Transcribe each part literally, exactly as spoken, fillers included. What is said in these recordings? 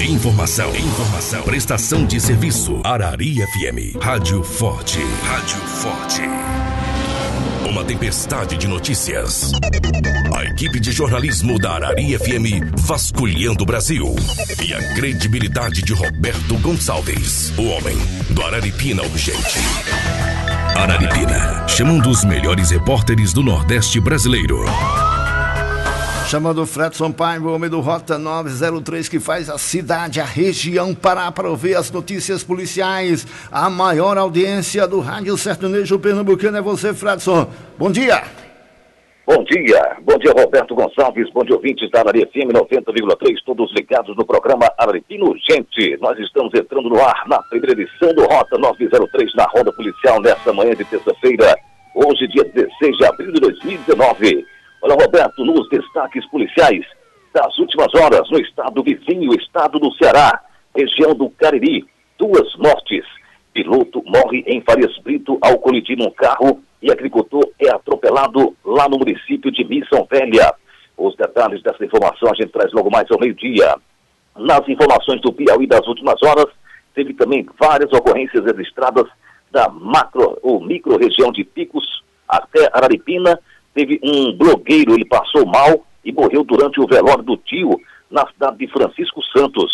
Informação, informação, prestação de serviço. Arari F M, Rádio Forte, Rádio Forte. Uma tempestade de notícias. A equipe de jornalismo da Arari F M vasculhando o Brasil. E a credibilidade de Roberto Gonçalves, o homem do Araripina Urgente. Araripina, chamando os melhores repórteres do Nordeste brasileiro. Chamando o Fredson Paiva, o homem do Rota nove zero três, que faz a cidade, a região parar para ouvir as notícias policiais. A maior audiência do Rádio Sertanejo Pernambucano é você, Fredson. Bom dia. Bom dia. Bom dia, Roberto Gonçalves. Bom dia, ouvintes da Arari F M noventa vírgula três, todos ligados no programa Araripina Urgente. Nós estamos entrando no ar na primeira edição do Rota nove zero três, na Ronda Policial, nesta manhã de terça-feira, hoje, dia dezesseis de abril de dois mil e dezenove. Olha, Roberto, nos destaques policiais das últimas horas, no estado vizinho, o estado do Ceará, região do Cariri, duas mortes. Piloto morre em Farias Brito ao colidir num carro e agricultor é atropelado lá no município de Missão Velha. Os detalhes dessa informação a gente traz logo mais ao meio-dia. Nas informações do Piauí das últimas horas, teve também várias ocorrências registradas da macro ou micro-região de Picos até Araripina. Teve um blogueiro, ele passou mal e morreu durante o velório do tio na cidade de Francisco Santos.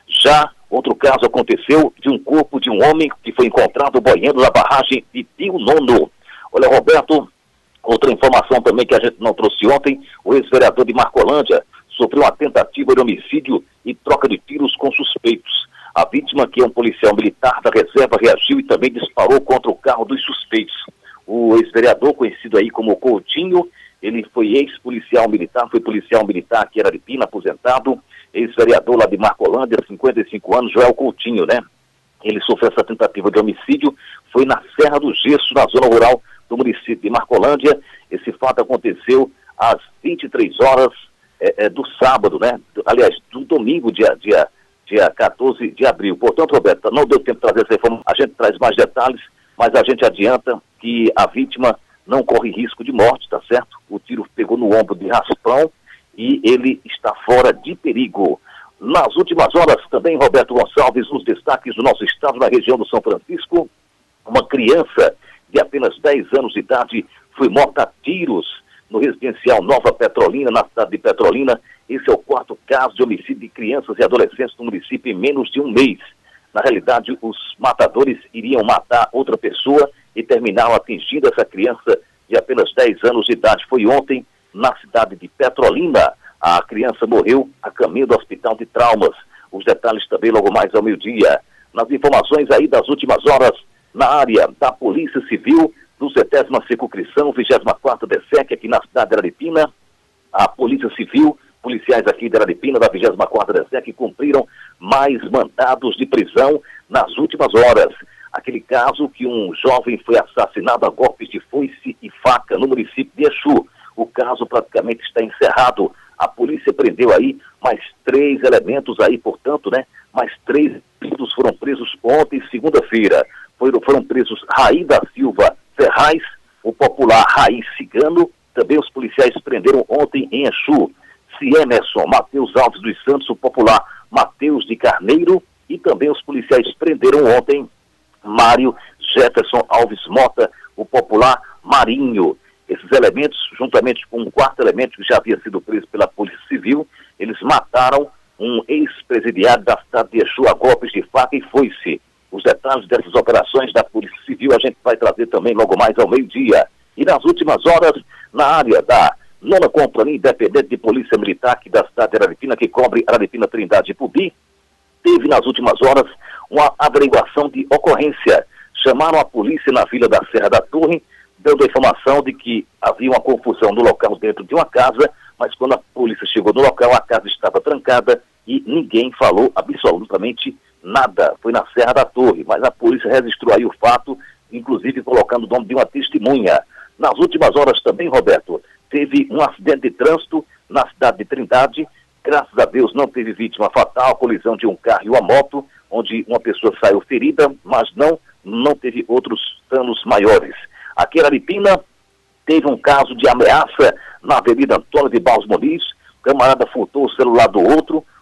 Já outro caso aconteceu de um corpo de um homem que foi encontrado boiando na barragem de Pio Nono. Olha, Roberto, outra informação também que a gente não trouxe ontem, o ex-vereador de Marcolândia sofreu uma tentativa de homicídio e troca de tiros com suspeitos. A vítima, que é um policial militar da reserva, reagiu e também disparou contra o carro dos suspeitos. O ex-vereador, conhecido aí como Coutinho, ele foi ex-policial militar, foi policial militar aqui em Araripina, aposentado, ex-vereador lá de Marcolândia, cinquenta e cinco anos, Joel Coutinho, né? Ele sofreu essa tentativa de homicídio, foi na Serra do Gesso, na zona rural do município de Marcolândia. Esse fato aconteceu às vinte e três horas é, é, do sábado, né? Aliás, do domingo, dia, dia, dia quatorze de abril. Portanto, Roberto, não deu tempo de trazer essa informação, a gente traz mais detalhes, mas a gente adianta que a vítima não corre risco de morte, tá certo? O tiro pegou no ombro de raspão e ele está fora de perigo. Nas últimas horas também, Roberto Gonçalves, nos destaques do nosso estado, na região do São Francisco, uma criança de apenas dez anos de idade foi morta a tiros no residencial Nova Petrolina, na cidade de Petrolina. Esse é o quarto caso de homicídio de crianças e adolescentes no município em menos de um mês. Na realidade, os matadores iriam matar outra pessoa e terminaram atingindo essa criança de apenas dez anos de idade. Foi ontem, na cidade de Petrolina. A criança morreu a caminho do hospital de traumas. Os detalhes também logo mais ao meio-dia. Nas informações aí das últimas horas, na área da Polícia Civil, do centésima Circunscrição, vigésima quarta D S E C, aqui na cidade de Araripina, a Polícia Civil, policiais aqui de Araripina, da vigésima quarta D S E C, cumpriram mais mandados de prisão nas últimas horas. Aquele caso que um jovem foi assassinado a golpes de foice e faca no município de Exu. O caso praticamente está encerrado. A polícia prendeu aí mais três elementos aí, portanto, né? Mais três indivíduos foram presos ontem, segunda-feira. Foram, foram presos Raí da Silva Ferraz, o popular Raí Cigano. Também os policiais prenderam ontem em Exu Ciemerson Matheus Alves dos Santos, o popular Matheus de Carneiro. E também os policiais prenderam ontem Mário Jefferson Alves Mota, o popular Marinho. Esses elementos, juntamente com um quarto elemento que já havia sido preso pela Polícia Civil, eles mataram um ex-presidiário da cidade de Exu a golpes de faca e foice. Os detalhes dessas operações da Polícia Civil a gente vai trazer também logo mais ao meio-dia. E nas últimas horas, na área da nona Companhia Independente de Polícia Militar aqui da cidade de Araripina, que cobre Araripina, Trindade e Pubi, teve nas últimas horas uma averiguação de ocorrência. Chamaram a polícia na Vila da Serra da Torre, dando a informação de que havia uma confusão no local dentro de uma casa, mas quando a polícia chegou no local, a casa estava trancada e ninguém falou absolutamente nada. Foi na Serra da Torre, mas a polícia registrou aí o fato, inclusive colocando o nome de uma testemunha. Nas últimas horas também, Roberto, teve um acidente de trânsito na cidade de Trindade. Graças a Deus não teve vítima fatal, a colisão de um carro e uma moto, onde uma pessoa saiu ferida, mas não, não teve outros danos maiores. Aqui em Araripina teve um caso de ameaça na Avenida Antônio de Barros Muniz. O camarada furtou o celular do outro,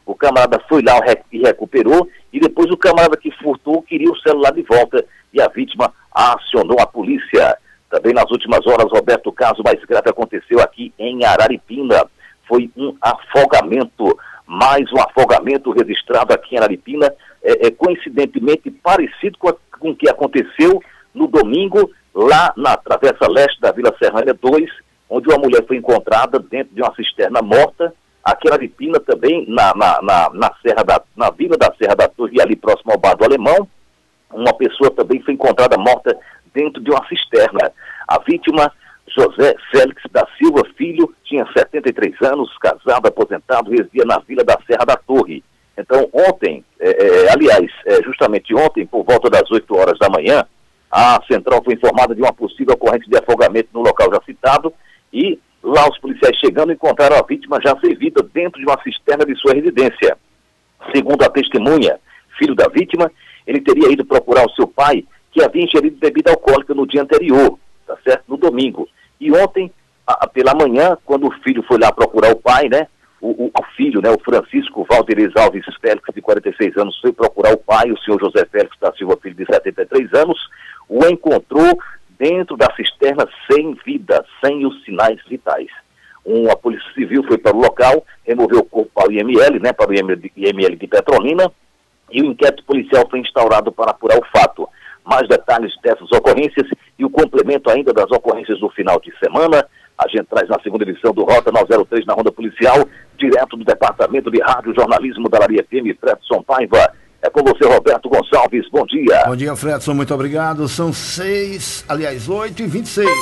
O camarada foi lá e recuperou, e depois o camarada que furtou queria o celular de volta e a vítima acionou a polícia. Também nas últimas horas, Roberto, o caso mais grave aconteceu aqui em Araripina. Foi um afogamento, mais um afogamento registrado aqui em Araripina, é, é, coincidentemente parecido com, a, com o que aconteceu no domingo, lá na Travessa Leste da Vila Serrânia dois, onde uma mulher foi encontrada dentro de uma cisterna morta. Aqui em Araripina também, na, na, na, na, Serra da, na Vila da Serra da Torre, ali próximo ao Bar do Alemão, uma pessoa também foi encontrada morta dentro de uma cisterna. A vítima, José Félix da Silva Filho, tinha setenta e três anos, casado, aposentado, residia na Vila da Serra da Torre. Então, ontem, é, é, aliás, é, justamente ontem, por volta das oito horas da manhã, a central foi informada de uma possível ocorrência de afogamento no local já citado e lá os policiais chegando encontraram a vítima já servida dentro de uma cisterna de sua residência. Segundo a testemunha, filho da vítima, ele teria ido procurar o seu pai, que havia ingerido bebida alcoólica no dia anterior, tá certo? No domingo. E ontem, a, a, pela manhã, quando o filho foi lá procurar o pai, né? O, o, o filho, né? O Francisco Valderes Alves Félix, de quarenta e seis anos, foi procurar o pai, o senhor José Félix da Silva Filho, de setenta e três anos, o encontrou dentro da cisterna sem vida, sem os sinais vitais. Uma polícia civil foi para o local, removeu o corpo para o I M L, né? Para o I M L de Petrolina, e o inquérito policial foi instaurado para apurar o fato. Mais detalhes dessas ocorrências e o complemento ainda das ocorrências do final de semana, a gente traz na segunda edição do Rota novecentos e três na Ronda Policial, direto do Departamento de Rádio Jornalismo da Araria F M, Fredson Paiva. É com você, Roberto Gonçalves, bom dia. Bom dia, Fredson, muito obrigado. São seis, aliás, oito e vinte e seis.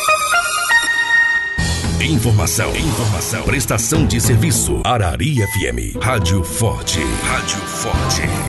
Informação, informação, prestação de serviço. Araria F M, Rádio Forte, Rádio Forte.